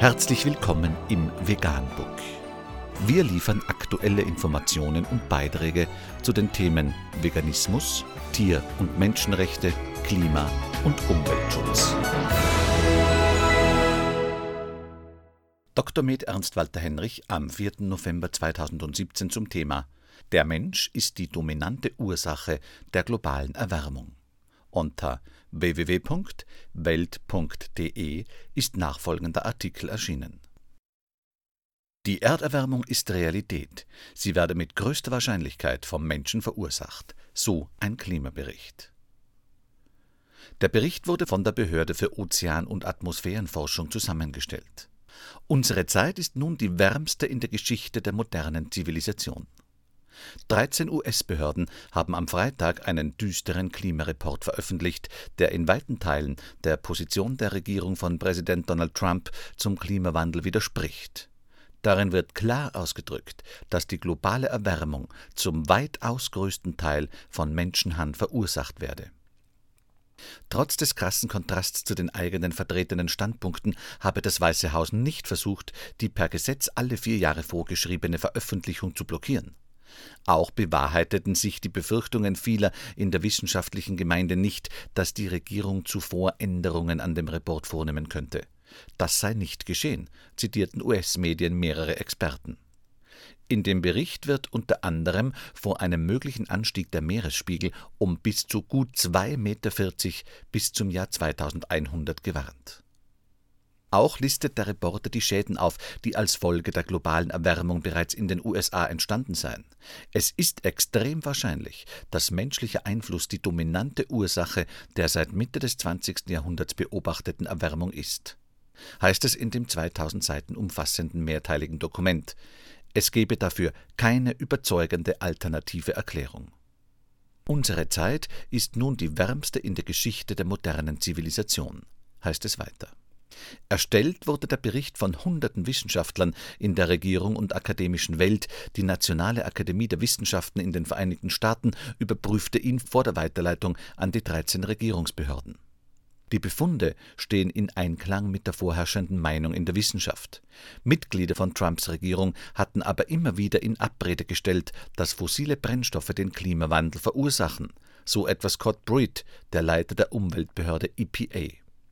Herzlich willkommen im Veganbook. Wir liefern aktuelle Informationen und Beiträge zu den Themen Veganismus, Tier- und Menschenrechte, Klima- und Umweltschutz. Dr. Med. Ernst Walter Henrich am 4. November 2017 zum Thema Der Mensch ist die dominante Ursache der globalen Erwärmung. Unter www.welt.de ist nachfolgender Artikel erschienen. Die Erderwärmung ist Realität. Sie werde mit größter Wahrscheinlichkeit vom Menschen verursacht. So ein Klimabericht. Der Bericht wurde von der Behörde für Ozean- und Atmosphärenforschung zusammengestellt. Unsere Zeit ist nun die wärmste in der Geschichte der modernen Zivilisation. 13 US-Behörden haben am Freitag einen düsteren Klimareport veröffentlicht, der in weiten Teilen der Position der Regierung von Präsident Donald Trump zum Klimawandel widerspricht. Darin wird klar ausgedrückt, dass die globale Erwärmung zum weitaus größten Teil von Menschenhand verursacht werde. Trotz des krassen Kontrasts zu den eigenen vertretenen Standpunkten habe das Weiße Haus nicht versucht, die per Gesetz alle 4 Jahre vorgeschriebene Veröffentlichung zu blockieren. Auch bewahrheiteten sich die Befürchtungen vieler in der wissenschaftlichen Gemeinde nicht, dass die Regierung zuvor Änderungen an dem Report vornehmen könnte. Das sei nicht geschehen, zitierten US-Medien mehrere Experten. In dem Bericht wird unter anderem vor einem möglichen Anstieg der Meeresspiegel um bis zu gut 2,40 Meter bis zum Jahr 2100 gewarnt. Auch listet der Reporter die Schäden auf, die als Folge der globalen Erwärmung bereits in den USA entstanden seien. Es ist extrem wahrscheinlich, dass menschlicher Einfluss die dominante Ursache der seit Mitte des 20. Jahrhunderts beobachteten Erwärmung ist. Heißt es in dem 2000 Seiten umfassenden mehrteiligen Dokument. Es gebe dafür keine überzeugende alternative Erklärung. Unsere Zeit ist nun die wärmste in der Geschichte der modernen Zivilisation, heißt es weiter. Erstellt wurde der Bericht von hunderten Wissenschaftlern in der Regierung und akademischen Welt. Die Nationale Akademie der Wissenschaften in den Vereinigten Staaten überprüfte ihn vor der Weiterleitung an die 13 Regierungsbehörden. Die Befunde stehen in Einklang mit der vorherrschenden Meinung in der Wissenschaft. Mitglieder von Trumps Regierung hatten aber immer wieder in Abrede gestellt, dass fossile Brennstoffe den Klimawandel verursachen, so etwa Scott Pruitt, der Leiter der Umweltbehörde EPA.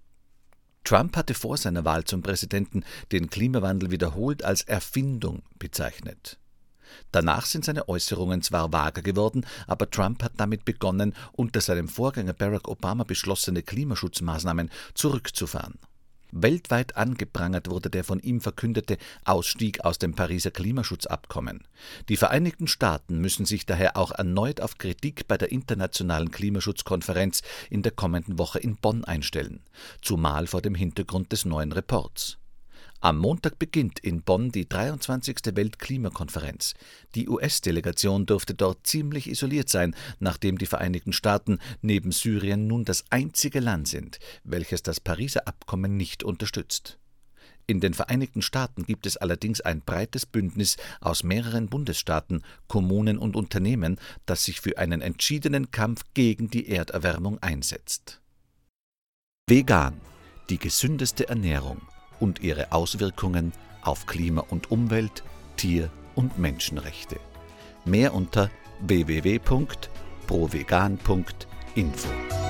Trump hatte vor seiner Wahl zum Präsidenten den Klimawandel wiederholt als Erfindung bezeichnet. Danach sind seine Äußerungen zwar vager geworden, aber Trump hat damit begonnen, unter seinem Vorgänger Barack Obama beschlossene Klimaschutzmaßnahmen zurückzufahren. Weltweit angeprangert wurde der von ihm verkündete Ausstieg aus dem Pariser Klimaschutzabkommen. Die Vereinigten Staaten müssen sich daher auch erneut auf Kritik bei der internationalen Klimaschutzkonferenz in der kommenden Woche in Bonn einstellen, zumal vor dem Hintergrund des neuen Reports. Am Montag beginnt in Bonn die 23. Weltklimakonferenz. Die US-Delegation dürfte dort ziemlich isoliert sein, nachdem die Vereinigten Staaten neben Syrien nun das einzige Land sind, welches das Pariser Abkommen nicht unterstützt. In den Vereinigten Staaten gibt es allerdings ein breites Bündnis aus mehreren Bundesstaaten, Kommunen und Unternehmen, das sich für einen entschiedenen Kampf gegen die Erderwärmung einsetzt. Vegan, die gesündeste Ernährung und ihre Auswirkungen auf Klima und Umwelt, Tier- und Menschenrechte. Mehr unter www.provegan.info.